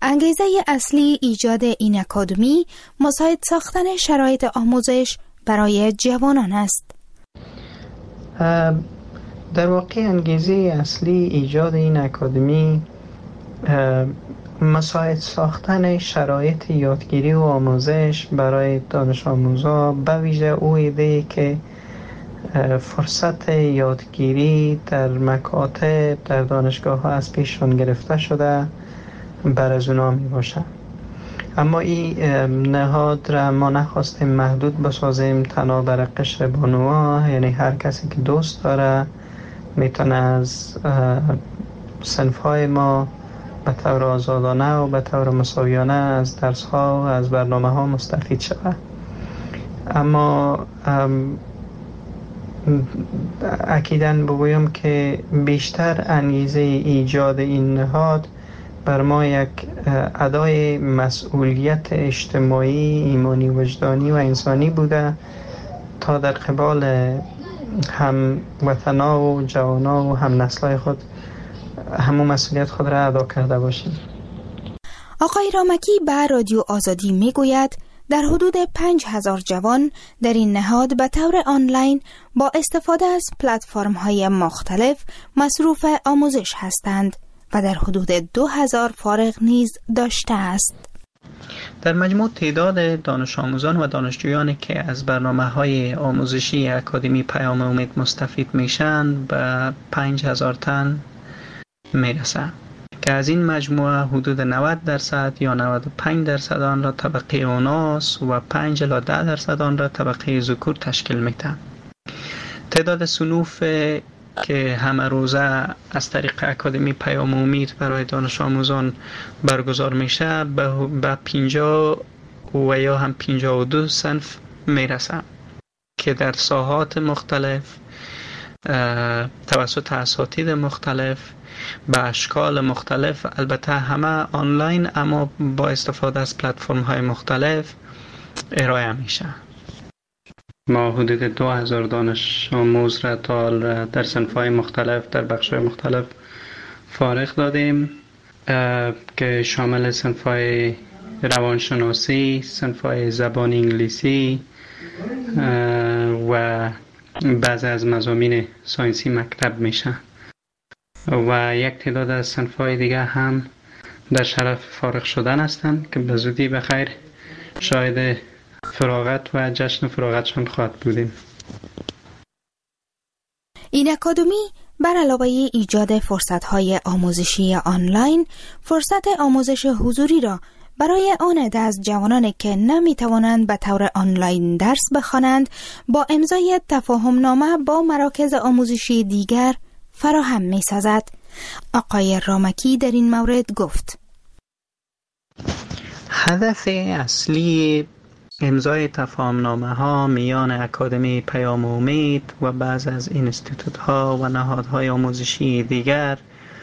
انگیزه اصلی ایجاد این اکادمی مساعد ساختن شرایط آموزش برای جوانان است. در واقع انگیزه اصلی ایجاد این اکادمی مساعد ساختن شرایط یادگیری و آموزش برای دانش آموزان، به ویژه او ایده که فرصت یادگیری در مکاتب در دانشگاه ها از پیششان گرفته شده بر از اونا می باشه. اما این نهاد را ما نخواستیم محدود بسازیم تنها بر قشر بانوها، یعنی هر کسی که دوست داره میتونه از صنف‌های ما به طور آزادانه و به طور مساویانه از درس‌ها و از برنامه‌ها مستفید شود. اما اکیداً بگویم که بیشتر انگیزه ایجاد این نهاد بر ما یک ادای مسئولیت اجتماعی، ایمانی، وجدانی و انسانی بوده تا در قبال هم وطنا و جوانا و هم نسلای خود همون مسئولیت خود را ادا کرده باشیم. آقای رامکی به رادیو آزادی می گوید در حدود 5000 جوان در این نهاد به طور آنلاین با استفاده از پلتفرم‌های مختلف مصروف آموزش هستند و در حدود 2000 فارغ نیز داشته است. در مجموع تعداد دانش آموزان و دانشجویانی که از برنامه‌های آموزشی اکادمی پیام امید مستفید میشن به 5000 تن میرسه که از این مجموعه حدود 90% یا 95% آن را طبقه اوناس و 5 الی 10% آن را طبقه ذکور تشکیل میدن. تعداد صنوف که همه روزه از طریق اکادمی پیام امید برای دانش آموزان برگزار میشه به 50 و یا هم 52 صنف میرسه که در ساحات مختلف توسط اساتید مختلف به اشکال مختلف، البته همه آنلاین اما با استفاده از پلتفرم های مختلف ارائه میشه. ما حدود 2000 دانش آموز را تا در صنف‌های مختلف در بخش‌های مختلف فارغ دادیم که شامل صنف‌های روانشناسی، صنف‌های زبان انگلیسی و بعضی از مضامین ساینسی مکتب میشه و یک تعداد از صنف‌های دیگه هم در شرف فارغ شدن هستند که به زودی بخیر شاهد فراغت و جشن فراغتشان خواهد بودیم. این اکادمی بر علاوه ایجاد فرصت‌های آموزشی آنلاین، فرصت آموزش حضوری را برای آن عده از جوانانی که نمی‌توانند به طور آنلاین درس بخوانند با امضای تفاهم‌نامه با مراکز آموزشی دیگر فراهم می‌سازد. آقای رامکی در این مورد گفت: هدف اصلی امضای تفاهم‌نامه ها میان اکادمی پیام امید و بعض از اینستیتوت ها و نهادهای آموزشی دیگر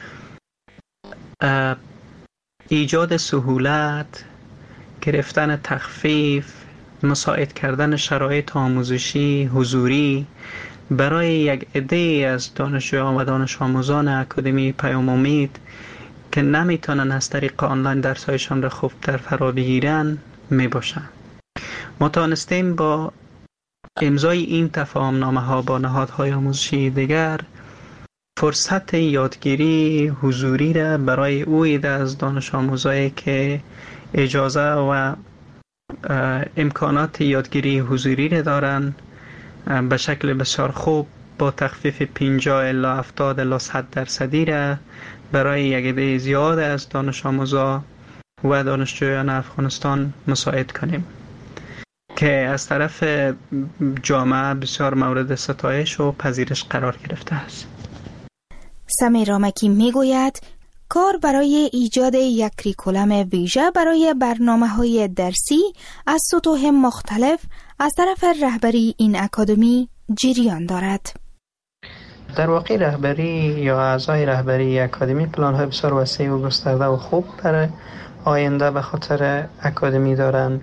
ایجاد سهولت، گرفتن تخفیف، مساعد کردن شرایط آموزشی حضوری برای یک عده از دانشجویان و دانش آموزان اکادمی پیام امید که نمیتونن از طریق آنلاین درسایشان را خوب در فرا بگیرن می باشن. ما توانستیم با امضای این تفاهم‌نامه ها با نهادهای آموزشی دیگر فرصت یادگیری حضوری را برای او عده از دانش آموزایی که اجازه و امکانات یادگیری حضوری را دارن به شکل بسیار خوب با تخفیف 50 الی 70 الی 100% را برای یک عده زیاد از دانش آموزا و دانشجویان افغانستان مساعد کنیم که از طرف جامعه بسیار مورد ستایش و پذیرش قرار گرفته است. سمیر رامکی میگوید کار برای ایجاد یک کریکولم ویژه برای برنامه‌های درسی از سطوح مختلف از طرف رهبری این اکادمی جریان دارد. در واقع رهبری یا اعضای رهبری اکادمی پلان‌های بسیار وسیع و گسترده و خوب برای آینده به خاطر اکادمی دارن.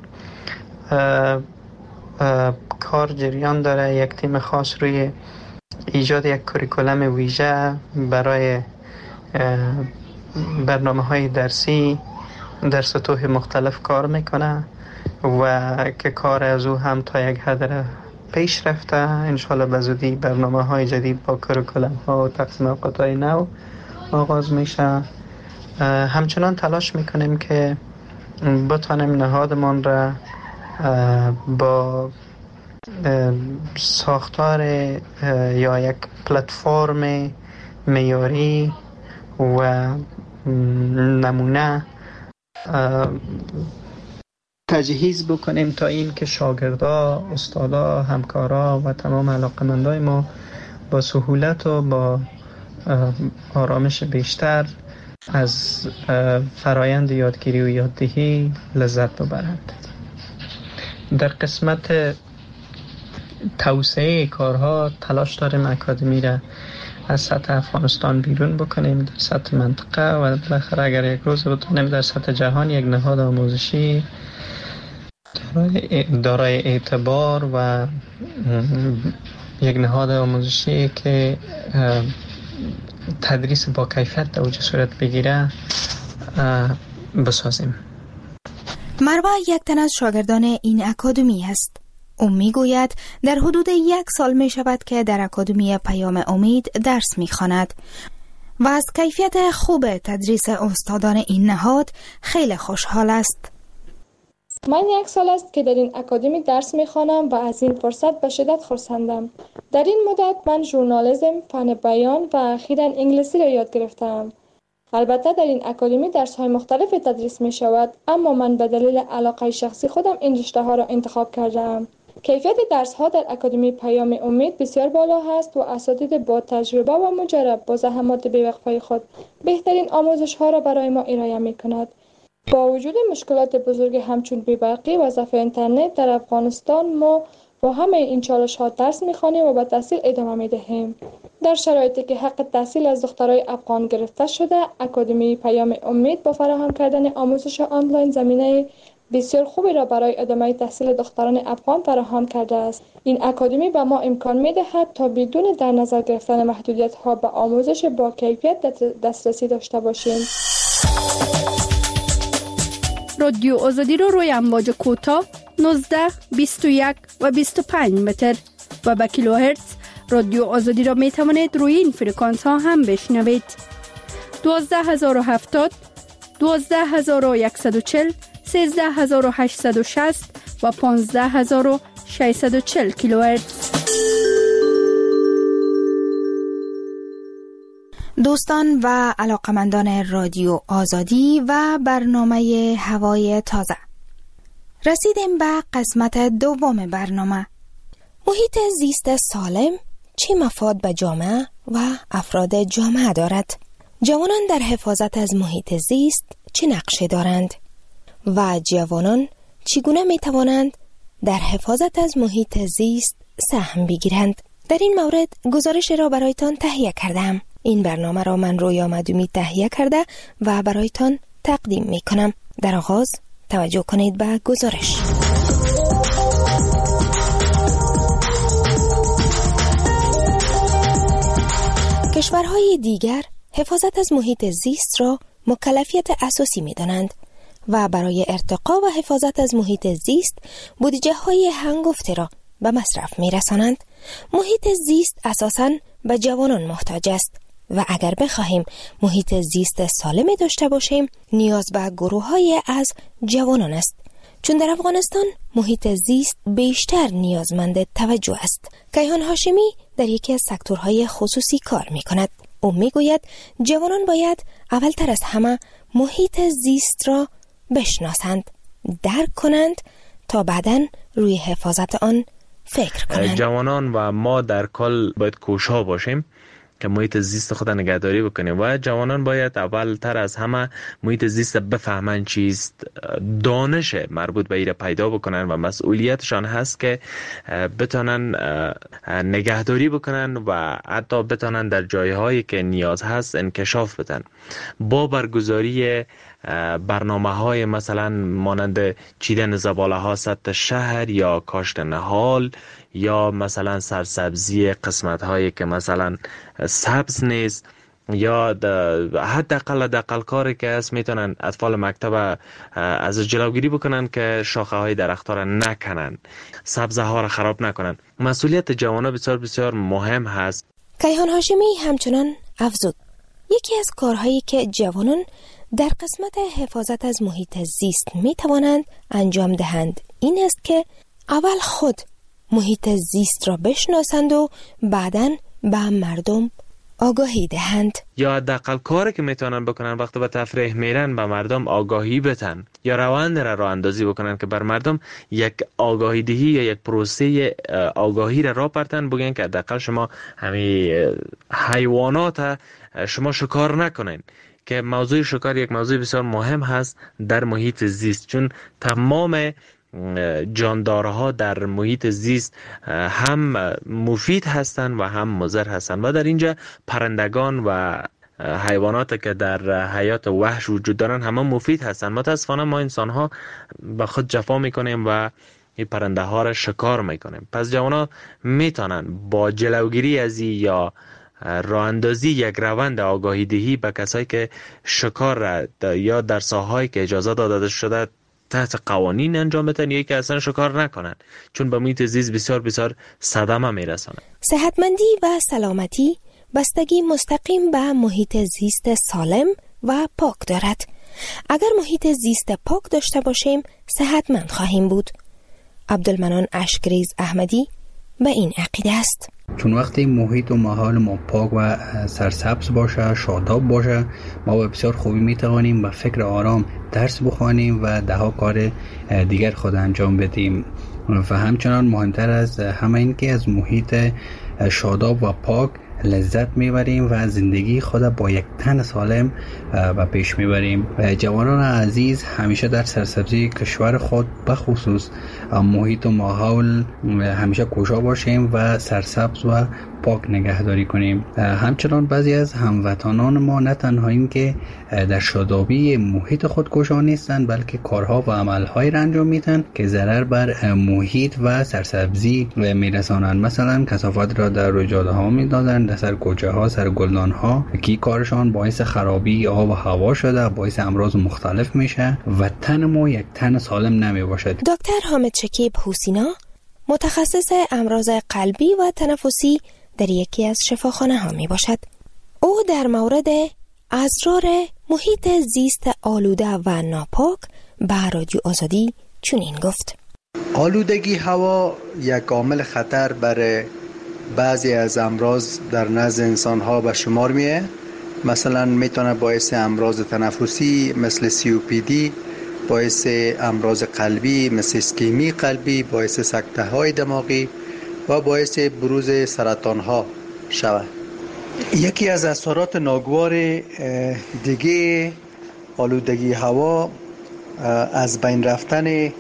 کار جریان داره. یک تیم خاص روی ایجاد یک کریکولم ویژه برای برنامه‌های درسی در سطوح مختلف کار میکنه و که کار از او هم تا یک حد پیش رفته. انشالله به زودی برنامه های جدید با کریکولم ها و تقسیم اوقات های نو آغاز میشه. همچنان تلاش میکنیم که بتانیم نهادمان را با ساختار یا یک پلتفرم معیاری و نمونه تجهیز بکنیم تا این که شاگردا، استادا، همکارا و تمام علاقمندای ما با سهولت و با آرامش بیشتر از فرایند یادگیری و یاددهی لذت ببرند. در قسمت توسعه کارها تلاش داریم اکادمی را از سطح افغانستان بیرون بکنیم در سطح منطقه و بالاخره اگر یک روز بتونیم در سطح جهان یک نهاد آموزشی دارای اعتبار و یک نهاد آموزشی که تدریس با کیفیت در اوج صورت بگیره بسازیم. مروه یک تن از شاگردان این اکادمی است. او میگوید در حدود 1 سال می شود که در اکادمی پیام امید درس می خواند و از کیفیت خوب تدریس استادان این نهاد خیلی خوشحال است. من 1 سال است که در این اکادمی درس می خوانم و از این فرصت به شدت خرسندم. در این مدت من ژورنالیسم، فن بیان و اخیراً انگلیسی را یاد گرفتم. البته در این اکادمی درس‌های مختلف تدریس می شود، اما من به دلیل علاقه شخصی خودم این رشته‌ها را انتخاب کردم. کیفیت درس‌ها در اکادمی پیام امید بسیار بالا است و اساتید با تجربه و مجرب با زحمات بی‌وقفه خود بهترین آموزش‌ها را برای ما ارائه می‌کند. با وجود مشکلات بزرگ همچون بی‌برقی و ضعف اینترنت در افغانستان، ما با همه این چالش‌ها درس می‌خوانیم و به تحصیل ادامه می‌دهیم. در شرایطی که حق تحصیل از دخترای افغان گرفته شده، اکادمی پیام امید با فراهم کردن آموزش آنلاین زمینه بسیار خوبی را برای ادامه تحصیل دختران افغان فراهم کرده است. این اکادمی به ما امکان می‌دهد تا بدون در نظر گرفتن محدودیت‌ها به آموزش با کیفیت دسترسی داشته باشیم. رادیو آزادی رو روی امواج کوتاه 19، 21 و 25 متر و به کیلوهرتز رادیو آزادی را می توانید روی این فرکانس ها هم بشنوید. 12070، 12140، 13860 و 15640 کیلوهرتز. دوستان و علاقمندان رادیو آزادی و برنامه هوای تازه، رسیدیم به قسمت دوم برنامه. محیط زیست سالم چه مفاد به جامعه و افراد جامعه دارد؟ جوانان در حفاظت از محیط زیست چه نقشی دارند؟ و جوانان چگونه می توانند در حفاظت از محیط زیست سهم بگیرند؟ در این مورد گزارش را برایتان تهیه کردم. این برنامه را من رویا مدومی تهیه کرده و برایتان تقدیم می کنم. در آغاز توجه کنید به گزارش. کشورهای دیگر حفاظت از محیط زیست را مکلفیت اساسی می دانند و برای ارتقا و حفاظت از محیط زیست بودجه های هنگفته را به مصرف می رسانند. محیط زیست اساساً به جوانان محتاج است و اگر بخواهیم محیط زیست سالمی داشته باشیم نیاز به گروه‌های از جوانان است، چون در افغانستان محیط زیست بیشتر نیازمند توجه است. کیهان هاشمی در یکی از سکتورهای خصوصی کار می کند. او می گوید جوانان باید اولتر از همه محیط زیست را بشناسند، درک کنند تا بعداً روی حفاظت آن فکر کنند. جوانان و ما در کل باید کوشا باشیم که محیط زیست خود نگهداری بکنیم و جوانان باید اولتر از همه محیط زیست بفهمن چیست، دانش مربوط به ایره پیدا بکنن و مسئولیتشان هست که بتانن نگهداری بکنن و حتی بتانن در جایهایی که نیاز هست انکشاف بدن. با برگزاری برنامه‌های مثلا مانند چیدن زباله ها سطح شهر یا کاشت نهال یا مثلا سرسبزی قسمت هایی که مثلا سبز نیست یا حداقل کاری که است میتونن اطفال مکتب از جلوگیری بکنن که شاخه های درخت ها را نکنن، سبزه ها را خراب نکنن. مسئولیت جوانان بسیار بسیار مهم هست. کیهان هاشمی همچنان افزود یکی از کارهایی که جوانان در قسمت حفاظت از محیط زیست می توانند انجام دهند این است که اول خود محیط زیست را بشناسند و بعداً به مردم آگاهی دهند. یا حداقل کاری که میتونن بکنن وقتی به تفریح میرن به مردم آگاهی بدن یا روند را اندازی بکنن که بر مردم یک آگاهی دهی یا یک پروسه آگاهی را پرتن بگن که حداقل شما همین حیوانات شما شکار نکنین، که موضوع شکار یک موضوع بسیار مهم هست در محیط زیست، چون تمام جاندارها در محیط زیست هم مفید هستند و هم مضر هستند و در اینجا پرندگان و حیوانات که در حیات وحش وجود دارن همه مفید هستند. متاسفانه ما انسان ها به خود جفا میکنیم و این پرنده ها را شکار میکنیم. پس جوانا میتونن با جلوگیری از یا راه اندازی یک روند آگاهی دهی به کسایی که شکار یا در ساحه‌ای که اجازه داده شده تحت قوانین انجام بدن یا که اصلا شکار نکنن، چون به محیط زیست بسیار بسیار صدمه میرسونه. صحتمندی و سلامتی بستگی مستقیم به محیط زیست سالم و پاک دارد. اگر محیط زیست پاک داشته باشیم صحتمند خواهیم بود. عبدالمنان اشکریز احمدی به این عقیده است. چون وقتی محیط و ماحول ما پاک و سرسبز باشه، شاداب باشه، ما به بسیار خوبی میتوانیم با فکر آرام درس بخوانیم و دهها کار دیگر خود انجام بدیم. و همچنان مهمتر از همه این که از محیط شاداب و پاک لذت میبریم و زندگی خود با یک تن سالم و پیش میبریم. جوانان عزیز همیشه در سرسبزی کشور خود بخصوص محیط و ماحول همیشه کوشا باشیم و سرسبز و پاک نگهداری کنیم. همچنان بعضی از هموطنان ما نه تنها این که در شادابی محیط خود کوشا نیستند بلکه کارها و عملهایی را انجام میدن که ضرر بر محیط و سرسبزی میرسانند. مثلا کثافات را در رویدادها ها میدادن، در سر کوچه ها، سر گلدان ها، که کارشان باعث خرابی آب و هوا شده، باعث امراض مختلف میشه و تن ما یک تن سالم نمی باشد. دکتر حامد شکیب حسینا متخصص امراض قلبی و تنفسی در یکی از شفاخانه ها می باشد. او در مورد اسرار محیط زیست آلوده و ناپاک به رادیو آزادی چنین گفت: آلودگی هوا یک عامل خطر برای بعضی از امراض در نزد انسان ها به شمار میه. مثلا میتونه باعث امراض تنفسی مثل COPD، باعث امراض قلبی مثل اسکمی قلبی، باعث سکته های دماغی و باعث بروز سرطان ها شود. یکی از اثرات ناگوار دیگه آلودگی هوا از بین رفتن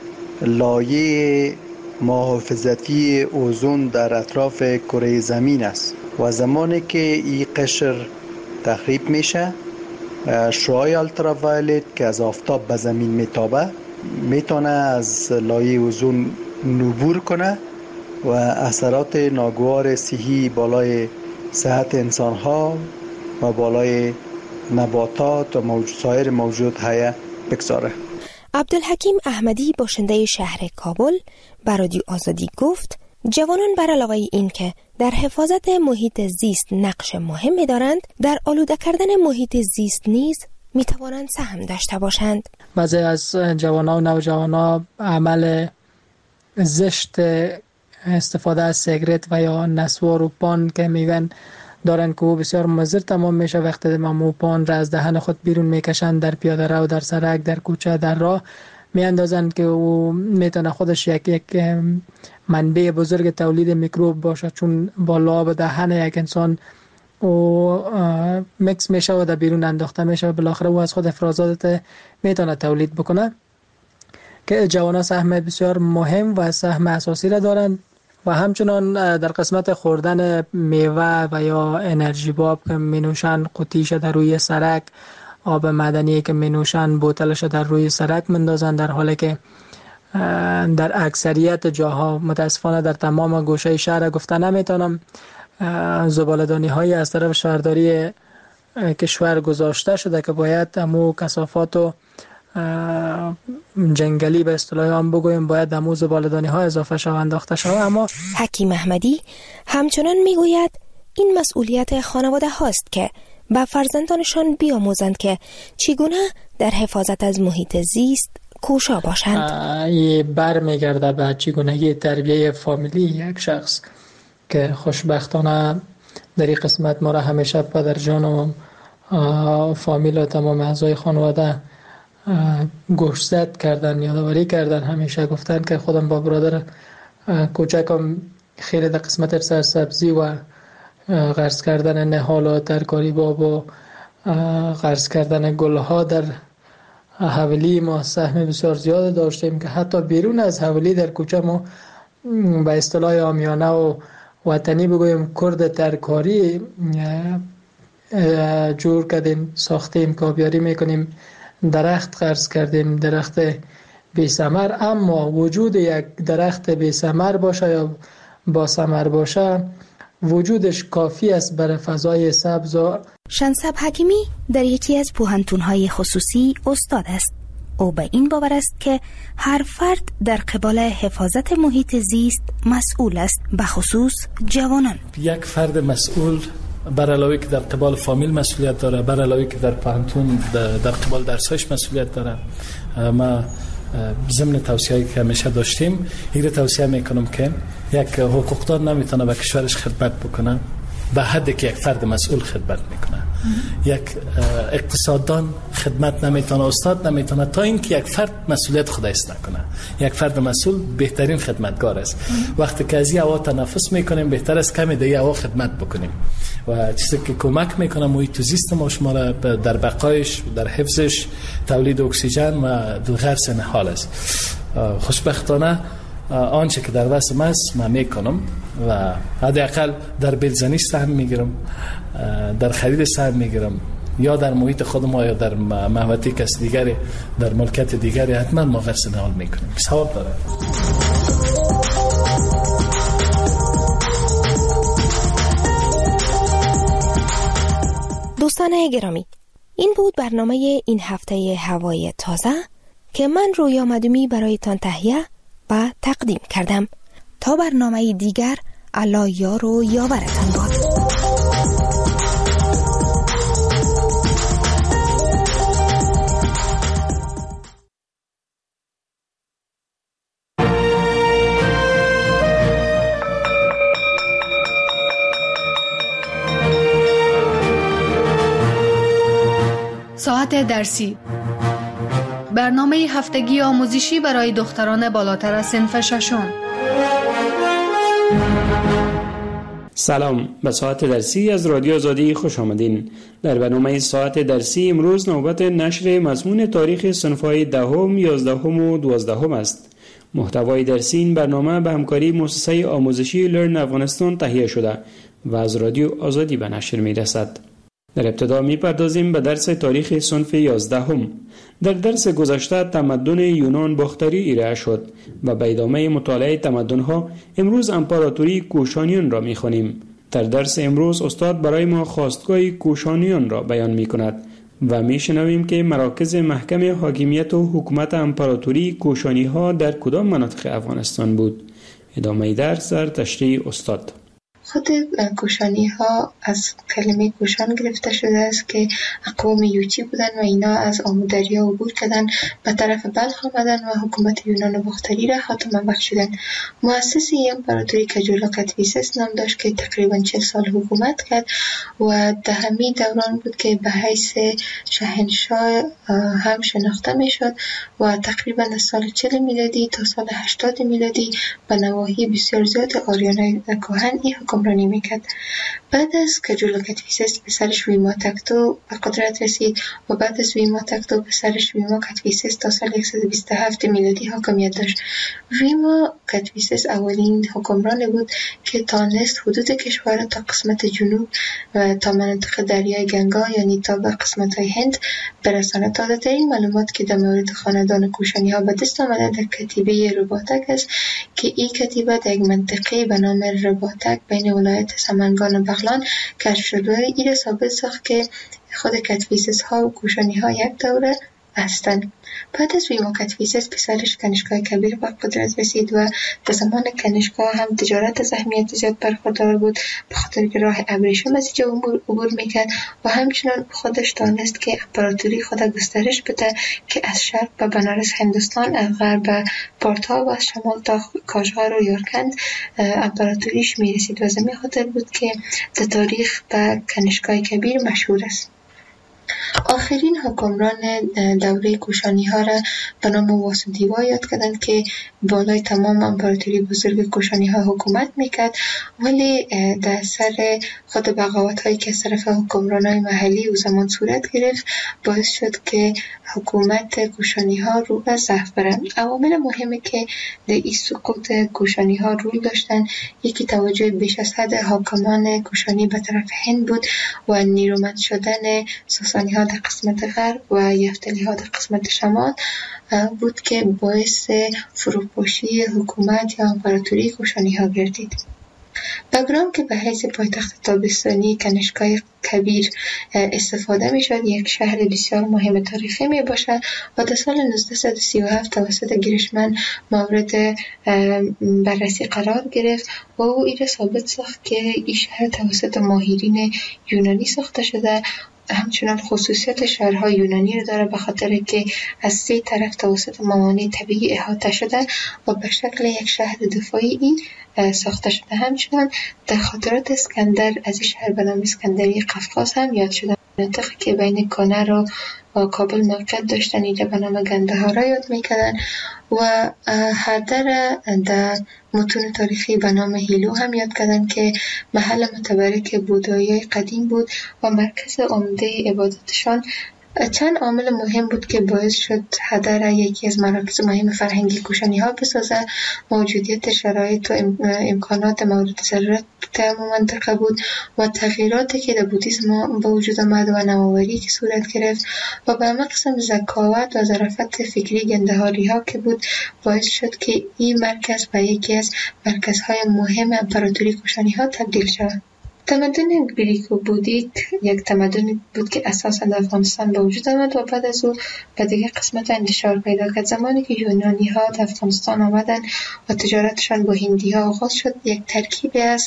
لایه محافظتی اوزون در اطراف کره زمین است و زمانی که این قشر تخریب میشه، شعاع التراوایلت که از آفتاب به زمین میتابه میتونه از لایه اوزون عبور کنه و اثرات ناگوار صحی بالای صحت انسان ها و بالای نباتات و سایر موجودات حیه بگذاره. عبدالحکیم احمدی باشنده شهر کابل به رادیو آزادی گفت جوانان بر علاوه این که در حفاظت محیط زیست نقش مهمی دارند، در آلوده کردن محیط زیست نیز می توانند سهم داشته باشند. بعضی از جوانان و نوجوانان عمل زشت استفاده از سیگرت و یا نسوار و پان که میگن دارن که او بسیار مضر تمام میشه. وقتی مو پان را از دهن خود بیرون میکشن در پیاده رو، در سرک، در کوچه، در راه میاندازن که او میتونه خودش یک منبع بزرگ تولید میکروب باشه، چون با لعاب دهن یک انسان او مکس میشه و در بیرون انداخته میشه و بالاخره او از خود افرازات میتونه تولید بکنه. که جوانان سهم بسیار مهم و سهم اساسی را دارند و همچنان در قسمت خوردن میوه و یا انرژی باب که مینوشن قطیش در روی سرک، آب معدنی که مینوشن بوتلش در روی سرک مندازن، در حالی که در اکثریت جاها متاسفانه در تمام گوشه شهر گفته نمیتونم زباله‌دانی های از طرف شهرداری کشور گذاشته شده که باید امو کثافات و جنگلی به اصطلاح هم بگویم باید امو زباله‌دانی ها اضافه شود انداخته شود. اما حکیم احمدی همچنان میگوید این مسئولیت خانواده هاست که به فرزندانشان بیاموزند که چگونه در حفاظت از محیط زیست کوشا باشند. این برمیگرده به چگونگی تربیه فامیلی یک شخص که خوشبختانه در این قسمت ما را همیشه پدرجان و فامیل و تمام اعضای خانواده گوشزد کردن، یادآوری کردن، همیشه گفتن که خودم با برادر کوچکم خیلی در قسمت سرسبزی و غرس کردن نهال و ترکاری باب و غرس کردن گلها در حولی ما سهم بسیار زیاد داشتیم که حتی بیرون از حولی در کوچه ما به اصطلاح عامیانه و وطنی بگویم کرد ترکاری جور کردیم، ساختیم، کابیاری میکنیم، درخت غرس کردیم، درخت بی ثمر. اما وجود یک درخت بی ثمر باشه یا با ثمر باشه وجودش کافی است برای فضای سبز. شنسب حکیمی در یکی از پوهنتون‌های خصوصی استاد است. او به این باور است که هر فرد در قبال حفاظت محیط زیست مسئول است، به خصوص جوانان. یک فرد مسئول بر علاوه که در قبال فامیل مسئولیت داره، بر علاوه که در پانتون در قبال درسایش مسئولیت داره. ما ضمن توصیه‌ای که همیشه داشتیم این رو توصیه میکنم که یک حقوقدان نمیتونه به کشورش خدمت بکنه به حدی که یک فرد مسئول خدمت میکنه. یک اقتصاددان خدمت نمیتونه، استاد نمیتونه تا اینکه یک فرد مسئولیت خودش نکنه. یک فرد مسئول بهترین خدمتگار است. وقتی که از این هوا تنفس میکنیم بهتر است کمی دیگه هوا خدمت بکنیم و چیزی که کمک میکنه محیط زیست ما شما را در بقایش، در حفظش، تولید اکسیژن و غرس نهال است. خوشبختانه آنچه که در وسم است من میکنم و حداقل در بلزنیش سهم میگیرم، در خرید سهم میگیرم، یا در محیط خودم یا در محوطه کس دیگری، در ملکت دیگری حتما ما غرس نهال میکنیم. ثواب داره. دوستان گرامی، این بود برنامه این هفته هوای تازه که من رویا مدومی برایتان تهیه و تقدیم کردم. تا برنامه دیگر، الله یار و یاورتان باد. ساعت درسی، برنامه هفتگی آموزشی برای دختران بالاتر از صنف ششم. سلام، به ساعت درسی از رادیو آزادی خوش آمدین. در برنامه ساعت درسی امروز نوبت نشر مضمون تاریخ صنف‌های دهم، 11 و 12 است. محتوای درسی این برنامه به همکاری مؤسسه آموزشی لرن افغانستان تهیه شده و از رادیو آزادی به نشر می‌رسد. در ابتدا می‌پردازیم به درس تاریخ صنف 11. در درس گذشته تمدن یونان باختری ارائه شد و به ادامه مطالعه تمدن‌ها امروز امپراتوری کوشانیان را می‌خوانیم. در درس امروز استاد برای ما خواستگاه کوشانیان را بیان می‌کند و می‌شنویم که مراکز محکم حاکمیت و حکومت امپراتوری کوشانی‌ها در کدام مناطق افغانستان بود. ادامه درس در تشریح استاد. خود کوشانی ها از کلمه کوشان گرفته شده است که اقوام یوچی بودن و اینا از آمودریا عبور کردن، به طرف بلخ آمدن و حکومت یونان باختری را خاتمه بخشیدن. مؤسس این امپراتوری کجولا کدفیسس نام داشت که تقریبا 40 سال حکومت کرد و در همین دوران بود که به حیث شاهنشاه هم شناخته می شد و تقریبا از سال 40 میلادی تا سال 80 میلادی به نواحی بسیار زیاد آریانای کهن این حکمرانی میکرد. بعد از کجولا کدفیسس پسرش ویما تکتو به قدرت رسید و بعد از ویما تکتو پسرش ویما کدفیسس تا سال 127 میلادی حاکمیت داشت. ویما کدفیسس اولین حکمران بود که تانست حدود کشور را تا قسمت جنوب و تا مناطق دریای گنگا یعنی تا به قسمت های هند برساند. تازه ترین معلومات که در مورد خاندان کوشانی ها به دست آمده در کتیبه رباطک است که این کتیبه در یک منطقه به نام رباطک بین ولایت سمنگان و بغلان کشف شد و این ثابت ساخت که خود کاتویسس ها و کوشانی ها یک دوره هستند. بعد از ویما کاتویسس پسرش کنشگاه کبیر به قدرت رسید و در زمان کنشگاه هم تجارت از اهمیت زیاد برخوردار بود، به خاطر که راه ابریشم از اینجا عبور میکرد و همچنان خودش دانست که امپراتوری خود گسترش بده که از شرق به بنارس هندوستان، از غرب به پارتا و از شمال تا کاشغر و یارکند امپراتوریش میرسید و از این خاطر بود که در تاریخ به کنشگاه کبیر مشهور است. آخرین حکمران دوره کوشانی ها را به نام واسودیوا یاد کردند که بالای تمام امپراتوری بزرگ کوشانی ها حکومت میکرد، ولی در اثر خود بغاوت هایی که از طرف حکمران های محلی او زمان صورت گرفت باعث شد که حکومت کوشانی ها رو به ضعف برند. عوامل مهمی که در این سقوط کوشانی ها رول داشتند، یکی توجه بیش از حد حاکمان کوشانی به طرف هند بود و نیرومند شدن ساسانی ها در قسمت غرب و یفتلی ها در قسمت شمال بود که باعث فروپاشی حکومت یا امپراتوری کوشانی ها گردید. بگرام که به حیث پایتخت تابستانی کنشگاه کبیر استفاده می شد، یک شهر بسیار مهم تاریخی می باشد و در سال 1937 توسط گیرشمن مورد بررسی قرار گرفت و او این ثابت ساخت که این شهر توسط ماهرین یونانی ساخته شده. همچنان خصوصیت شهرهای یونانی رو داره به خاطر که از 3 طرف توسط موانع طبیعی احاطه شده و به شکل یک شهر دفاعی ساخته شده. همچنان در خاطرات اسکندر از این شهر به نام اسکندری قفقاز هم یاد شده. منطقه که بین کانر و کابل موقعیت داشتن اینجا به نام گندهارا یاد میکردن و هردر در متون تاریخی به نام هیلو هم یاد کردن که محل متبرک بودایی قدیم بود و مرکز عمده عبادتشان. چند عامل مهم بود که باعث شد هدر یکی از مراکز مهم فرهنگی کوشانی ها بسازه. موجودیت شرایط و امکانات مورد ضرورت در منطقه بود و تغییراتی که در بودیسم به وجود آمد و نوآوری که صورت گرفت و به همه قسم ذکاوت و ظرافت فکری گندهاری ها که بود باعث شد که این مرکز به یکی از مرکزهای مهم امپراتوری کوشانی ها تبدیل شد. تمدن گریکو بودیک یک تمدن بود که اساساً در افغانستان به وجود آمد و بعد از او به دیگر قسمت انتشار پیدا کرد. زمانی که یونانی ها در افغانستان آمدن و تجارتشان با هندی ها آغاز شد، یک ترکیب از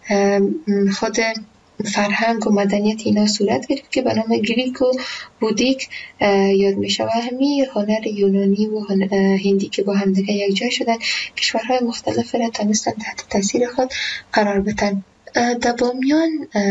خود فرهنگ و مدنیت اینا صورت گرفت که به نام گریکو بودیک یاد می شود. همین هنر یونانی و هندی که با هم دیگر یک جای شدن، کشورهای مختلف را تونستن تحت تاثیر خود قرار بدن. در بامیان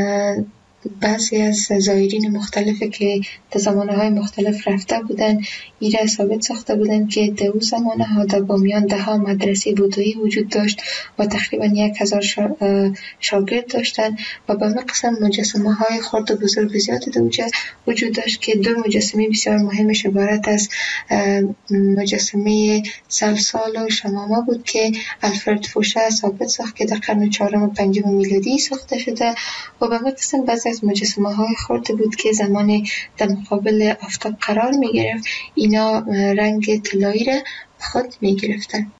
بعضی از زائرین مختلفی که در زمانهای مختلف رفته بودن ایره ثابت ساخته بودن که در اون زمانها در بامیان 10 مدرسه بودایی وجود داشت و تقریبا 1000 شاگرد داشتن و به قسم مجسمه های خرد و بزرگ زیادی در اونجا وجود داشت که 2 مجسمه بسیار مهمش عبارت از مجسمه سلسال و شمامه بود که الفرد فوشه ثابت ساخت که در قرن 4 و 5 میلادی ساخته شده و به قسم بعضی از مجسمه های خرد بود که زمان در مقابل آفتاب قرار می گرفت، اینا رنگ طلایی را خود می گرفتن.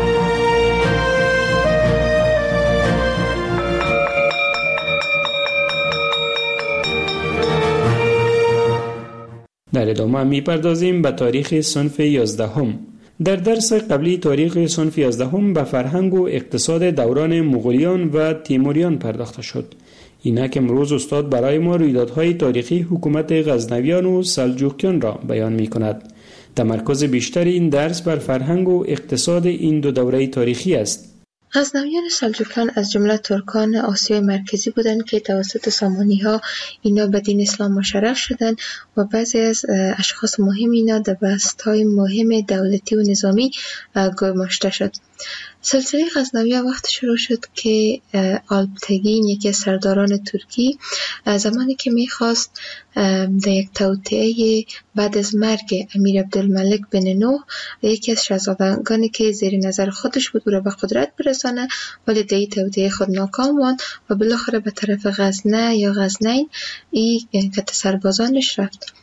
در ادامه می پردازیم به تاریخ صنف 11. در درس قبلی تاریخ صنف 11 به فرهنگ و اقتصاد دوران مغولیان و تیموریان پرداخته شد. اینک امروز استاد برای ما رویدادهای تاریخی حکومت غزنویان و سلجوقیان را بیان می کند. تمرکز بیشتر این درس بر فرهنگ و اقتصاد این 2 دوره تاریخی است. غزنویان و سلجوقیان از جمله ترکان آسیای مرکزی بودند که توسط سامانی ها اینا به دین اسلام مشرف شدند و بعضی از اشخاص مهم اینا در بست‌های مهم دولتی و نظامی گماشته شد. سلسله غزنویان وقت شروع شد که آلپتگین یکی از سرداران ترکی زمانی که میخواست در یک توطئه بعد از مرگ امیر عبدالملک بن نوح یکی از شاهزادگانی که زیر نظر خودش بود او را به قدرت برسانه، ولی در این توطئه خود ناکام ماند و بالاخره به طرف غزنه یا غزنین که سربازانش رفت.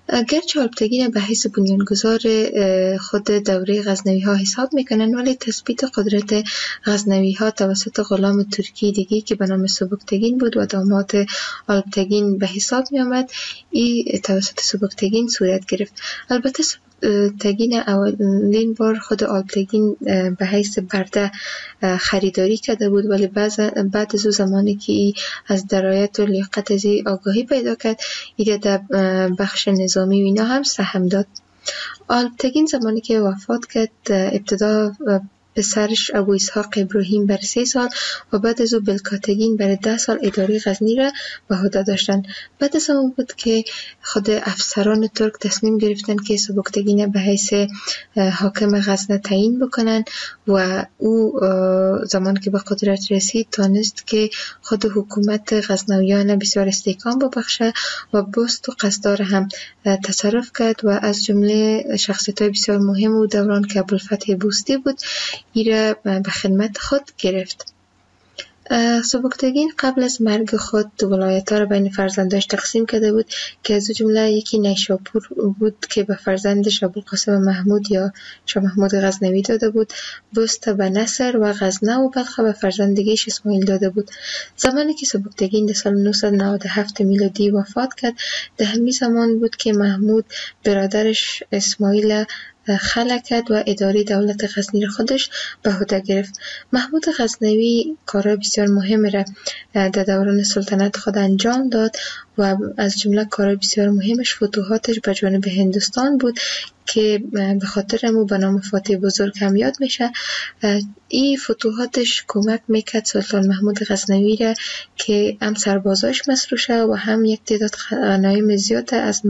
گرچه الپتگین به حیث بنیانگذار خود دوره غزنوی ها حساب میکنن، ولی تثبیت قدرت غزنوی ها توسط غلام ترکی دیگی که به نام سبکتگین بود و داماد الپتگین به حساب می آمد، این توسط سبکتگین صورت گرفت. البته سبکتگین اولین بار خود الپتگین به حیث برده خریداری کرده بود، ولی بعد از زمانی که ای از درایت و لیاقت از آگاهی پیدا کرد، ایده در بخش نظامی و اینا هم سهم داد. الپتگین زمانی که وفات کرد، ابتدا پسرش ابو اسحاق ابراهیم بر 3 سال و بعد از او بلکاتگین بر 10 سال اداره غزنی را به عهده داشتند. بعد از اون بود که خود افسران ترک تصمیم گرفتند که سبکتگین به حیث حاکم غزنه تعیین بکنن و او زمان که به قدرت رسید تانست که خود حکومت غزنویان بسیار استحکام ببخشه و بست و قصدار هم تصرف کرد و از جمله شخصیت‌های بسیار مهم او دوران که ابوالفتح بوستی بود ایره به خدمت خود گرفت. سبکتگین قبل از مرگ خود ولایت‌ها را بین فرزنداش تقسیم کرده بود که از جمله یکی نیشاپور بود که به فرزندش ابوالقاسم محمود یا شاه محمود غزنوی داده بود، بست به نصر و غزنه و بلخ به فرزندگیش اسماعیل داده بود. زمانی که سبکتگین در سال 997 میلادی وفات کرد، در همین زمان بود که محمود برادرش اسماعیل خلع کرد و اداره دولت غزنی را خودش به عهده گرفت. محمود غزنوی کارهای بسیار مهم را در دوران سلطنت خود انجام داد و از جمله کارهای بسیار مهمش فتوحاتش به جانب هندوستان بود که به خاطر امو به نام فاتح بزرگ هم یاد میشه. این فتوحاتش کمک میکرد سلطان محمود غزنوی را که هم سربازاش مصروف شه و هم یک تعداد غنایم زیاد از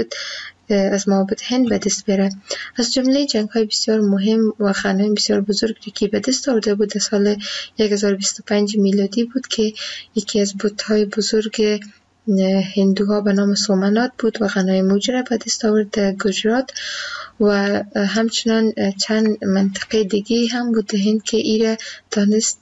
معابد هند به دست بره. از جمله جنگ‌های بسیار مهم و غنایم بسیار بزرگی که به دست آورده بود در سال 1025 میلادی بود که یکی از بت‌های بزرگ هندوها به نام سومنات بود و غنایم موجه را به دست آورد در گجرات و همچنان چند منطقه دیگه هم بود در هند که ایره دانست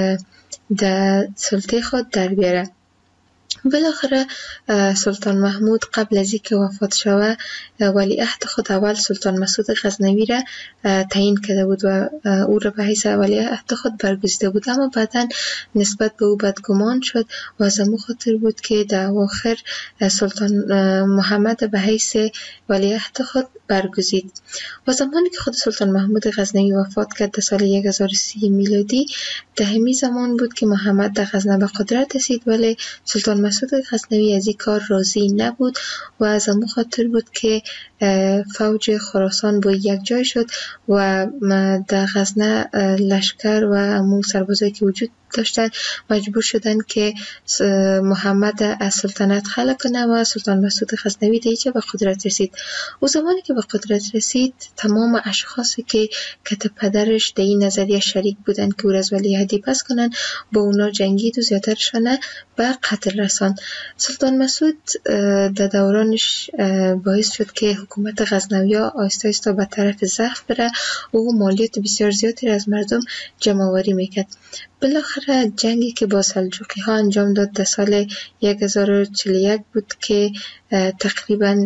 در سلطه خود در بیاره. بالاخره سلطان محمود قبل از اینکه وفات شوه ولیعهد خود اول سلطان مسعود غزنوی را تعیین کرده بود و او را به حیث ولیعهد خود برگزیده بود، اما بعدا نسبت به او بدگمان شد و از همون خاطر بود که در اواخر سلطان محمد به حیث ولیعهد خود برگزید. و زمانی که خود سلطان محمود غزنوی وفات کرد در سال 1030 میلادی، در همین زمان بود که محمد در غزنه به قدرت رسید، ولی سلطان مسعود غزنوی از این کار راضی نبود و از همون خاطر بود که فوج خراسان با یک جای شد و در غزنه لشکر و همون سربازایی که وجود داشتن مجبور شدن که محمد از سلطنت خلع کنه و سلطان مسعود غزنوی دیگه به قدرت رسید. او زمانی که به قدرت رسید تمام اشخاصی که کت پدرش در این نظریه شریک بودن که او را از ولیعهدی پس کنن با اونا جنگید و زیادترشان به قتل رسان. سلطان مسعود در دورانش باعث شد که حکومت غزنوی‌ها آهسته آهسته به طرف ضعف بره. او مالیات بسیار زیادی از مردم جمع آوری میکرد. بالاخره جنگی که با سلجوقی ها انجام داد در سال 1041 بود که تقریبا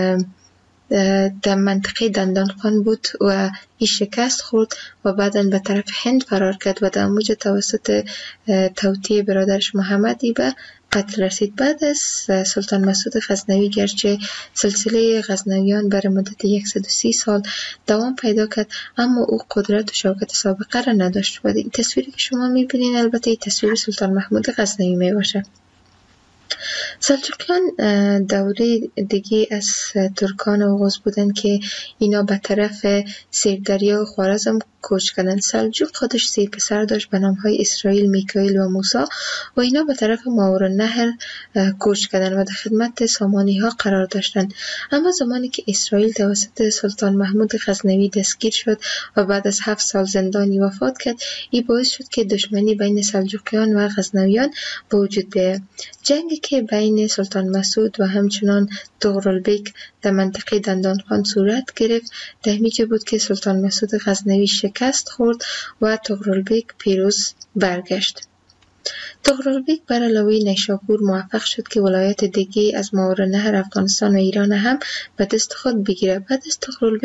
در منطقه دندانقان بود و این شکست خورد و بعداً به طرف هند فرار کرد و در موج توسط توطئه برادرش محمدی به قتل رسید. بعد از سلطان مسعود غزنوی گرچه سلسله غزنویان برای مدت 130 سال دوام پیدا کرد، اما او قدرت و شوکت سابقه را نداشت و این تصویری که شما میبینین البته این تصویر سلطان محمود غزنوی میباشه. سلجوقیان دوره دیگه از ترکان اوغوز بودن که اینا به طرف سیردریا و خوارزم کوچ کردن. سلجوق خودش 3 پسر داشت به نامهای اسرائیل، میکائیل و موسی و اینا به طرف ماورالنهر کوچ کردن و در خدمت سامانی ها قرار داشتن. اما زمانی که اسرائیل توسط سلطان محمود غزنوی دستگیر شد و بعد از 7 سال زندانی وفات کرد، این باعث شد که دشمنی بین سلجوقیان و غزنویان به وجود بیاید. جنگی که بین سلطان مسعود و همچنان طغرالبیک در منطقه دندانقان صورت گرفت، در همینجا بود که سلطان مسعود غزنوی شکست خورد و طغرالبیک پیروز برگشت. طغرل بر علاوه نیشاپور موفق شد که ولایت دیگه از ماورالنهر افغانستان و ایران هم به دست خود بگیره. بعد از طغرل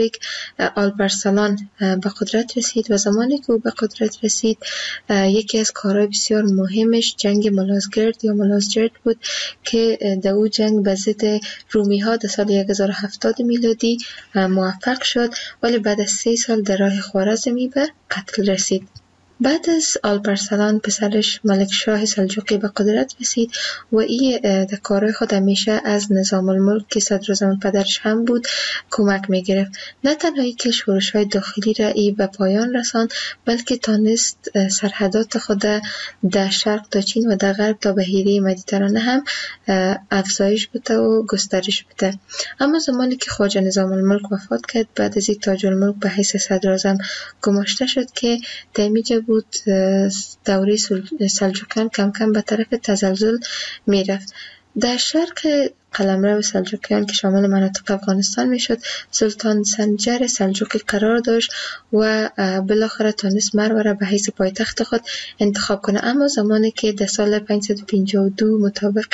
آلپارسلان به قدرت رسید و زمانی که او به قدرت رسید یکی از کارهای بسیار مهمش جنگ ملازگرد یا ملازجرد بود که در او جنگ به ضد رومی ها در سال 1070 میلادی موفق شد، ولی بعد از 3 سال در راه خوارزمی به قتل رسید. بعد از آلپارسلان پسرش ملک شاه سلجوقی به قدرت رسید و این در کارهای خود همیشه از نظام الملک که صدراعظم پدرش هم بود کمک میگرفت. نه تنها که شورش‌های داخلی را ای به پایان رساند، بلکه تانست سرحدات خود در شرق تا چین و در غرب تا بحیره مدیترانه هم افزایش بده و گسترش بده. اما زمانی که خواجه نظام الملک وفات کرد، بعد از این تاج الملک به حیث صدراعظم گماشته شد که در بود دوره سلجوقیان کم کم به طرف تزلزل می رفت. در شرق قلمرو سلجوقیان که شامل مناطق افغانستان می شد، سلطان سنجر سلجوقی قرار داشت و بالاخره تانست مرو را به حیث پایتخت خود انتخاب کنه. اما زمانی که در سال 552 مطابق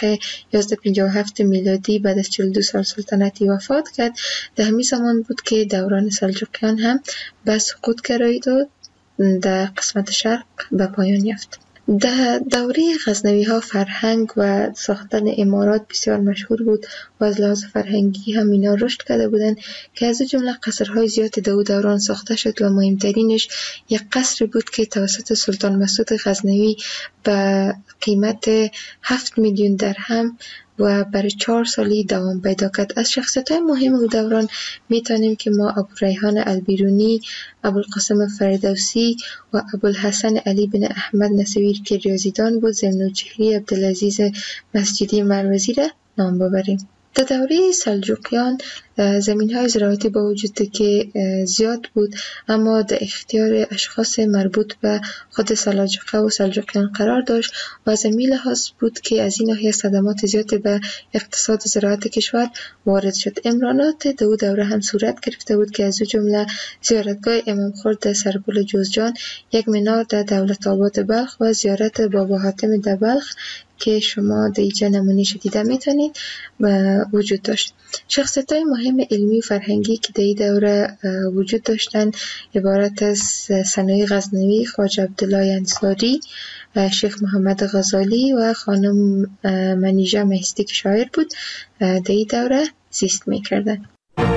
1157 میلادی بعد از 42 سال سلطنتی وفات کرد، در همین زمان بود که دوران سلجوقیان هم به سقوط گرایید و در قسمت شرق به پایان یافت. در دوره غزنوی ها فرهنگ و ساختن امارات بسیار مشهور بود و از لحاظ فرهنگی هم اینا رشد کرده بودند که از جمله قصرهای زیاد در دوران ساخته شد و مهمترینش یک قصر بود که توسط سلطان مسعود غزنوی به قیمت 7 میلیون درهم و برای 4 سالی دوام پیدا کرد. از شخصیت‌های مهم او دوران میتونیم که ما ابوریحان البیرونی، ابوالقاسم فردوسی و ابوالحسن علی بن احمد نصیر که ریاضیدان بود، ضمن‌الچهری عبدالعزیز مسجدی مروزی را نام ببریم. در دوره سلجوقیان زمین‌های زراعتی با وجود که زیاد بود، اما در اختیار اشخاص مربوط به خود سلاجقه و سلجوقیان قرار داشت و از این لحاظ بود که از این ناحیه صدمات زیاد به اقتصاد و زراعت کشور وارد شد. امرانات در او دوره هم صورت گرفته بود که از جمله زیارتگاه امام خرد در سرپل جوزجان، یک منار در دولت آباد بلخ و زیارت بابا حاتم در بلخ که شما در اینجا نمونه‌اش دیده میتونید وجود داشت. شخصیت‌های مهم علمی و فرهنگی که در این دوره وجود داشتند عبارت از ثنایی غزنوی، خواجه عبدالله انصاری، شیخ محمد غزالی و خانم منیژه مهستی که شاعر بود در این دوره زیست میکردند.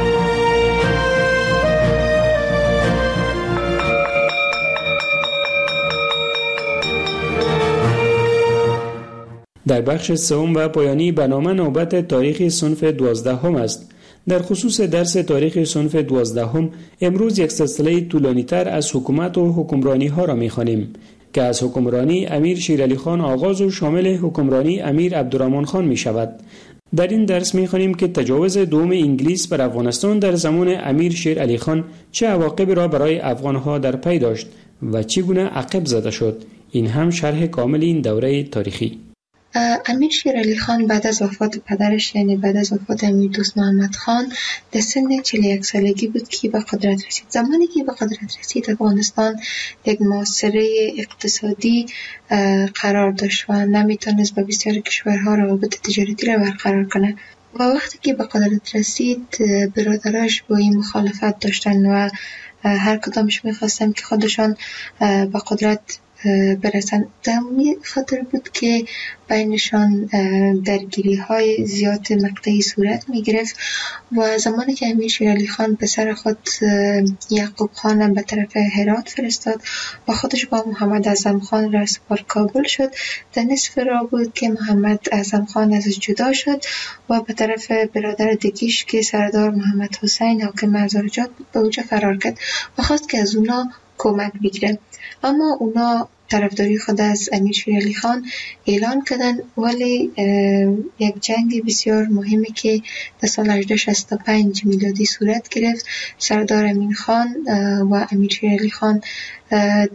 در بخش سوم و پایانی برنامه نوبت تاریخ صنف 12 است. در خصوص درس تاریخ صنف 12 امروز یک سلسله طولانی‌تر از حکومت و حکمرانی ها را می‌خوانیم که از حکمرانی امیر شیر علی خان آغاز و شامل حکمرانی امیر عبدالرحمن خان می شود. در این درس می‌خوانیم که تجاوز دوم انگلیس بر افغانستان در زمان امیر شیر علی خان چه عواقبی را برای افغان‌ها در پی داشت و چگونه عقب زده شد. این هم شرح کامل این دوره تاریخی. امیر شیر علی خان بعد از وفات پدرش، یعنی بعد از وفات امیر دوست محمد خان، در سن 41 سالگی بود که به قدرت رسید. زمانی که به قدرت رسید افغانستان یک معاصره اقتصادی قرار داشت و نمیتونست با بسیار کشورها روابط تجارتی را برقرار کنه و وقتی که به قدرت رسید برادراش با این مخالفت داشتن و هر کدامش میخواستن که خودشان به قدرت برسن. دمی خاطر بود که بینشان درگیری های زیاد مقطعی صورت می گرفت و زمانی که امیر شیر علی خان پسر خود یعقوب خان به طرف هرات فرستاد و خودش با محمد اعظم خان را سپار کابل شد، در نصف راه بود که محمد اعظم خان ازش جدا شد و به طرف برادر دیگیش که سردار محمد حسین حاکم ازارجاد بود به اوجه فرار کرد و خواست که از اونا کمک بگیره. اما اونا طرفداری خود از امیر شیر علی خان اعلان کردن، ولی یک جنگ بسیار مهمی که در سال 1865 میلادی صورت گرفت، سردار امین خان و امیر شیر علی خان در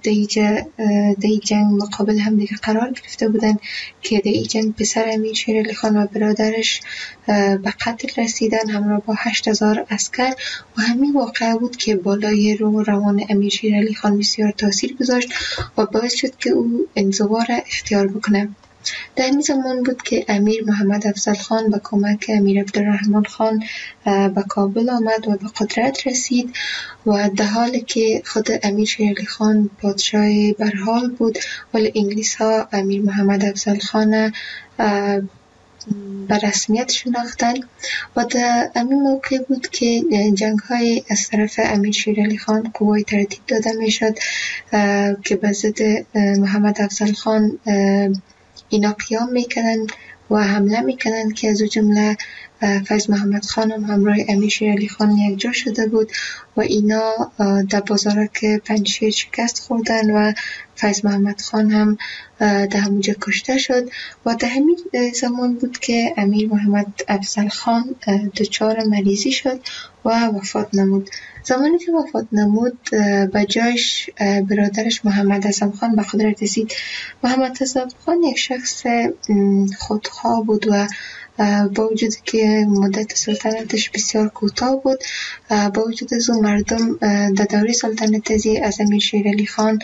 این جنگ مقابل هم دیگه قرار گرفته بودن که در این جنگ پسر امیر شیر علی خان و برادرش به قتل رسیدن همراه با 8000 عسکر و همین واقعه بود که بالای روح و روان امیر شیر علی خان بسیار تاثیر گذاشت و باعث شد که او انزوا را اختیار بکنه. در این زمان بود که امیر محمد افضل خان به کمک امیر عبدالرحمن خان به کابل آمد و به قدرت رسید و در حالی که خود امیر شیر علی خان پادشاه برحال بود، ولی انگلیس ها امیر محمد افضل خان به رسمیت شناختن و در همین موقع بود که جنگ های از طرف امیر شیر علی خان قوای تردید داده می شد که به ضد محمد افضل خان اینا قیام میکنن و حمله میکنن که از جمله فیض محمد خان هم همراه امیر شیر علی خان یک جا شده بود و اینا در بازارک پنجشیر شکست خوردن و فیض محمد خان هم در همونجا کشته شد و در همین زمان بود که امیر محمد افضل خان دچار مریضی شد و وفات نمود. زمانی که وفات نمود به جایش برادرش محمد اعظم خان به قدرت رسید. محمد اعظم خان یک شخص خودخواه بود و با وجود که مدت سلطنتش بسیار کوتاه بود، با وجود از اون مردم در دوره سلطنت از امیر شیر علی خان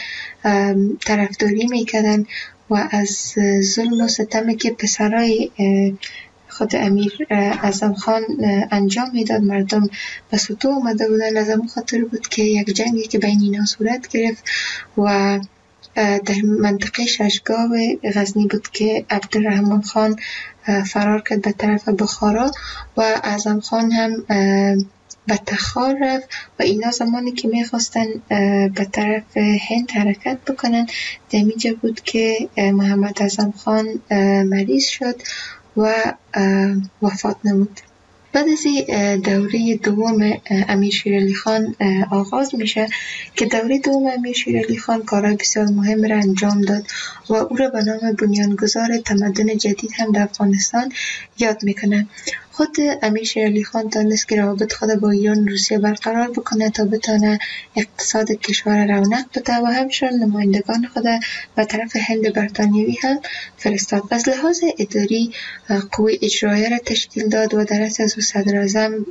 طرفداری میکردن و از ظلم و ستمی که پسرای خود امیر اعظم خان انجام میداد مردم به سطوح آمده بودن. از همون خاطر بود که یک جنگی که بین اینا صورت گرفت و در منطقه ششگاه غزنی بود که عبدالرحمن خان فرار کرد به طرف بخارا و اعظم خان هم به تخار رفت و اینا زمانی که میخواستن به طرف هند حرکت بکنن در اینجا بود که محمد اعظم خان مریض شد و وفات نمود. بعد از دوره دوم امیر شیر علی خان آغاز میشه که دوره دوم امیر شیر علی خان کارهای بسیار مهم را انجام داد و او را به نام بنیانگذار تمدن جدید هم در افغانستان یاد میکنه. خود امیر شیر علی خان دانست که روابط خود با ایران و روسیه برقرار بکنه تا بتونه اقتصاد کشور رونق بده و همچنین نمایندگان خود به طرف هند برطانیوی هم فرستاد. از لحاظ اداری قوه اجرایه را تشکیل داد و در رأس از صدراعظم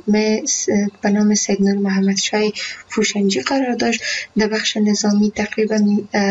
به نام سید نور محمد شاه فروشنجی قرار داشت. در بخش نظامی تقریبا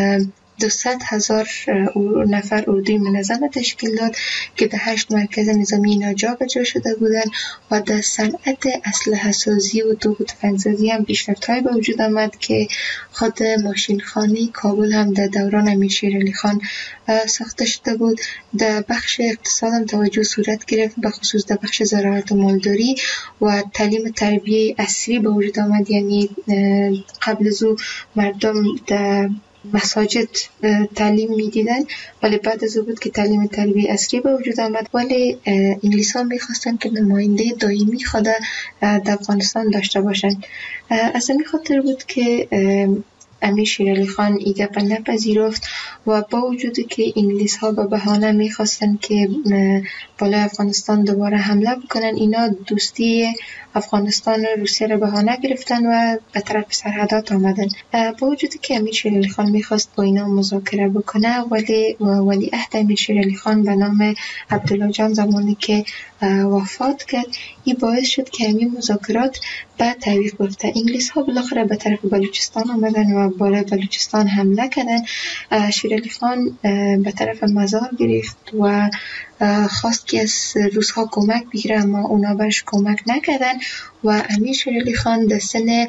200,000 نفر اردوی منظم تشکیل داد که در 8 مرکز نظامی اینا جابجا شده بودند و در صنعت اسلحه سازی و توپ و تفنگ‌سازی هم پیشرفت‌هایی به وجود آمد که خود ماشینخانه کابل هم در دوران امیر شیر علی خان ساخته شده بود. در بخش اقتصاد هم توجه صورت گرفت، به خصوص در بخش زراعت و مالداری و تعلیم تربیه عصری به وجود آمد. یعنی قبل از او مردم در مساجد تعلیم میدیدن ولی بعد از او بود که تعلیم تربیه عصری به وجود آمد. ولی انگلیس ها میخواستن که نماینده دائمی خود در افغانستان داشته باشن. از همین خاطر بود که امیر شیر علی خان ایده پر نپذیرفت و با وجودی که انگلیس ها به بهانه میخواستن که بالای افغانستان دوباره حمله بکنن، اینا دوستی افغانستان و روسیه را بهانه گرفتن و به طرف سرحدات آمدن. با وجودی که امیر شیر علی خان میخواست با اینا مذاکره بکنه ولی ولیعهد امیر شیر علی خان به نام عبدالله جان زمانی که وفات کرد، این باعث شد که همین مذاکرات به تعویق بیفته. انگلیس ها بالاخره به طرف بلوچستان آمدن و بالای بلوچستان حمله کردن. شیر علی خان به طرف مزار گرفت و خواست که از روس ها کمک بگیره اما اونا برش کمک نکردن و امیر شیر علی خان در سن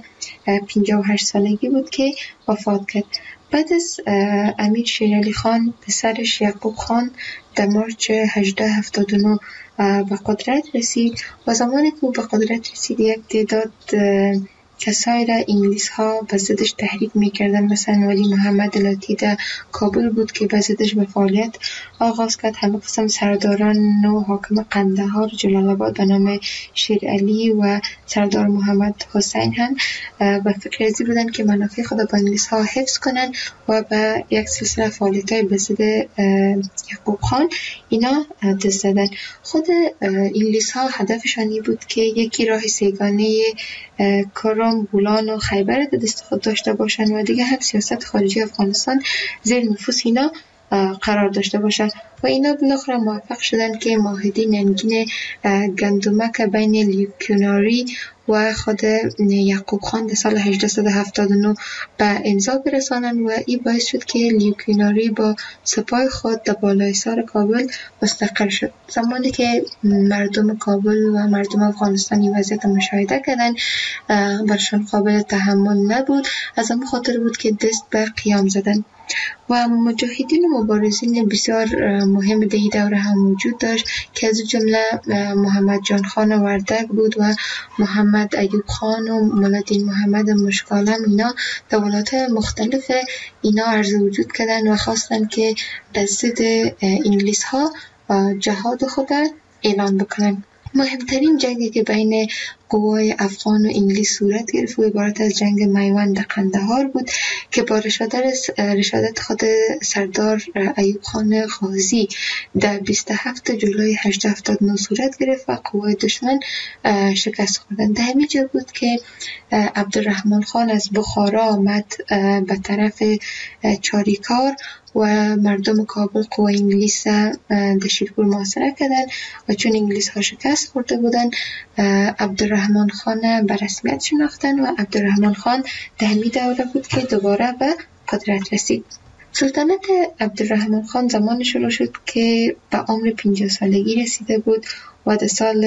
58 سالگی بود که وفات کرد. بعد از امیر شیر علی خان پسرش یعقوب خان در مارچ 1879 به قدرت رسید و زمانی که او به قدرت رسید یک تعداد کسایی را انگلیس ها به ضدش تحریک میکردن. مثلا ولی محمد لاتی در کابل بود که به ضدش به فعالیت آغاز کرد. همه قسم سرداران و حاکم قندهار جلال آباد به نام شیر علی و سردار محمد حسین هم به فکر ازی بودن که منافع خود با انگلیس ها حفظ کنن و به یک سلسله فعالیت های به ضد یعقوب خان اینا دست زدن. خود انگلیس ها هدفشانی بود که یکی راه سیگانه کرم، بولان و خیبر در دست خود داشته باشند و دیگه هم سیاست خارجی افغانستان زیر نفوذ اینا قرار داشته باشند و اینا بالاخره موفق شدن که معاهده ننگین گندمک بین لیوکیوناری و خود یعقوب خان در سال 1879 به امضا برسانند و این باعث شد که لیوکیناری با سپاه خود در بالای سر کابل مستقر شد. زمانی که مردم کابل و مردم افغانستان این وضعیت مشاهده کردند برشان قابل تحمل نبود، از همون خاطر بود که دست به قیام زدند و مجاهدین و مبارزین بسیار مهم در این دوره هم وجود داشت که از جمله محمد جان خان وردک بود و محمد ایوب خان و مولادین محمد مشکالم. اینا در ولایت‌های مختلف اینا عرض وجود کردن و خواستن که در ضد انگلیس ها جهاد خود اعلان بکنن. مهمترین جنگی که بین قوای افغان و انگلیس صورت گرفت و عبارت از جنگ میوند قندهار بود که با رشادت خود سردار ایوب خان غازی در 27 جولای 1879 صورت گرفت و قوای دشمن شکست خوردند. در همین جا بود که عبدالرحمن خان از بخارا آمد به طرف چاریکار و مردم کابل قوای انگلیس در شیرپور محاصره کردند و چون انگلیس ها شکست خورده بودند عبدالرحمن خان به رسمیت شناختند و عبدالرحمن خان در همین دوره بود که دوباره به قدرت رسید. سلطنت عبدالرحمن خان زمان شروع شد که به عمر 50 سالگی رسیده بود و در سال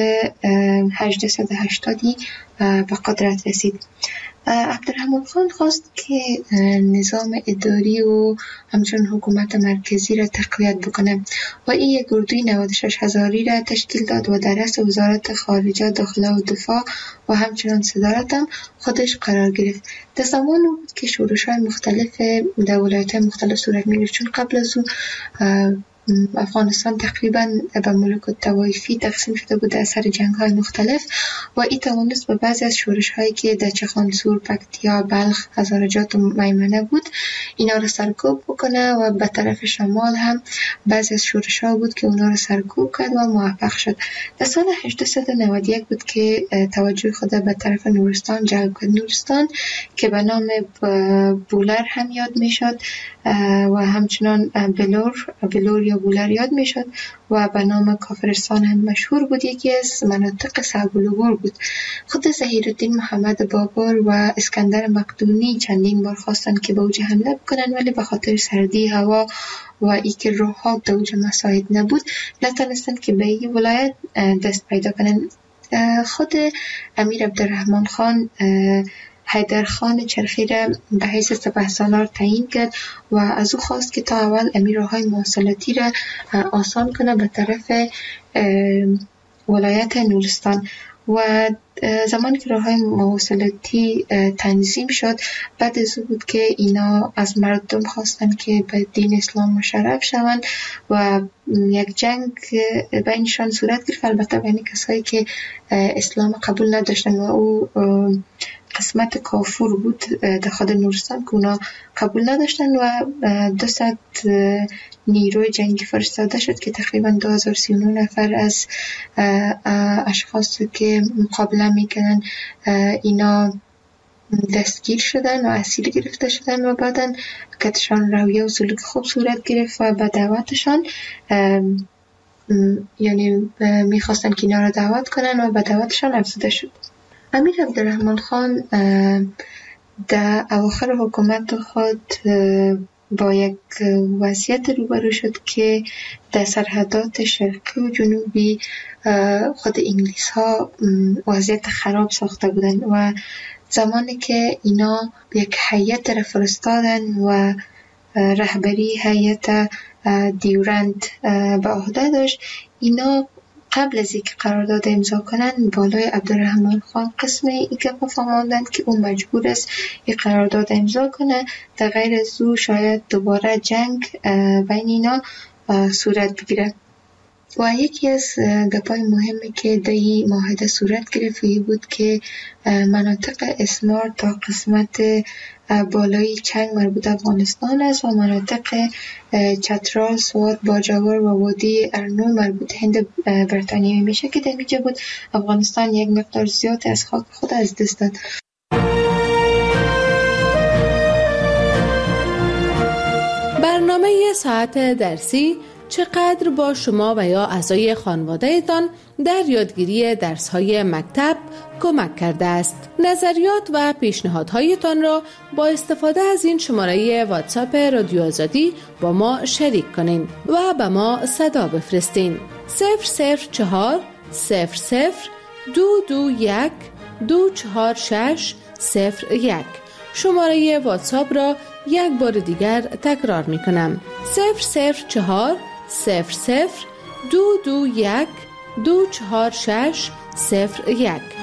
1880 به قدرت رسید. عبدالرحمن خان خواست که نظام اداری و همچنین حکومت مرکزی را تقویت بکنه و این یک گردوی 96,000 را تشکیل داد و در رأس وزارت خارجه، داخله و دفاع و همچنین صدارت هم خودش قرار گرفت. در زمان بود که شورش‌های مختلف در ولایت‌های مختلف صورت می‌گرفت، چون قبل از او افغانستان تقریبا به ملوک الطوایفی تقسیم شده بود اثر جنگ‌های مختلف و این توانست به بعضی از شورش‌هایی که در چخانسور، پکتیا، بلخ، هزارجات و میمنه بود اینا رو سرکوب بکنه و به طرف شمال هم بعضی از شورش‌ها بود که اونا رو سرکوب کرد و موفق شد. در سال 1891 بود که توجه خود به طرف نورستان جلب کرد. نورستان که به نام بولر هم یاد میشد و همچنان بلور یا بولر یاد میشد و به نام کافرستان هم مشهور بود. یکی از مناطق صعب العبور بود. خود ظهیرالدین محمد بابر و اسکندر مقدونی چندین بار خواستند که به اوج حمله بکنن، ولی به خاطر سردی هوا و ای که راه‌ها در اوج مساعد نبود نتونستند که به این ولایت دست پیدا کنن. خود امیر عبدالرحمن خان حیدر خان چرخی را به حیث سپهسالار تعیین کرد و از او خواست که تا اول امیرهای مواصلاتی را آسان کنه به طرف ولایت نورستان و زمانی که راه‌های مواصلاتی تنظیم شد بعد از او بود که اینا از مردم خواستن که به دین اسلام مشرف شوند و یک جنگ بینشان صورت گرفت، البته بین کسایی که اسلام قبول نداشتن و او قسمت کافور بود در خود نورستان که اونا قبول نداشتن و 200 نیروی جنگی فرستاده شد که تقریبا 2039 نفر از اشخاص که مقابله میکنن اینا دستگیر شدن و اسیر گرفته شدن و بعدن کتشان رویه و سلوک خوب صورت گرفت و به دعوتشان یعنی میخواستن که اینا رو دعوت کنن و به دعوتشان افزوده شد. امیر عبدالرحمن خان در اواخر حکومت خود با یک وضعیت روبرو شد که در سرحدات شرقی و جنوبی خود انگلیس ها وضعیت خراب ساخته بودن و زمانی که اینا یک هیئت را فرستادن و رهبری هیئت دیورند به عهده داشت، اینا قبل از اینکه قرارداد امضا کنند بالای عبدالرحمن خان قسم این گپ فهماندند که او مجبور است این قرارداد امضا کنه، در غیر از او شاید دوباره جنگ بین اینا صورت بگیره. و یکی از گپای مهمی که در این معاهده صورت گرفت بود که مناطق اسمار تا قسمت بالای چنگ مربوط افغانستان است و مناطق چترال، سوات، باجاور و وادی ارنو مربوط هند بریتانیایی میشه که در اینجا بود افغانستان یک مقدار زیاد از خاک خود از دست داد. برنامه ساعت درسی چقدر با شما و یا اعضای خانواده‌تان در یادگیری درس‌های مکتب کمک کرده است. نظریات و پیشنهادهایتان را با استفاده از این شماره واتساپ رادیو آزادی با ما شریک کنین و به ما صدا بفرستین. 004 00 221 246 01. شماره واتساپ را یک بار دیگر تکرار می کنم. 004 00 221 246 01.